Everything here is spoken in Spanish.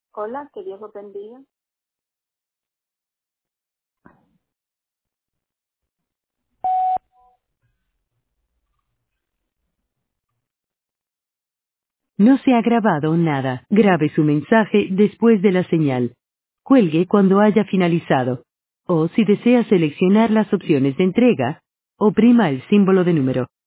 Hola, que Dios los bendiga. No se ha grabado nada. Grabe su mensaje después de la señal. Cuelgue cuando haya finalizado. O si desea seleccionar las opciones de entrega, oprima el símbolo de número.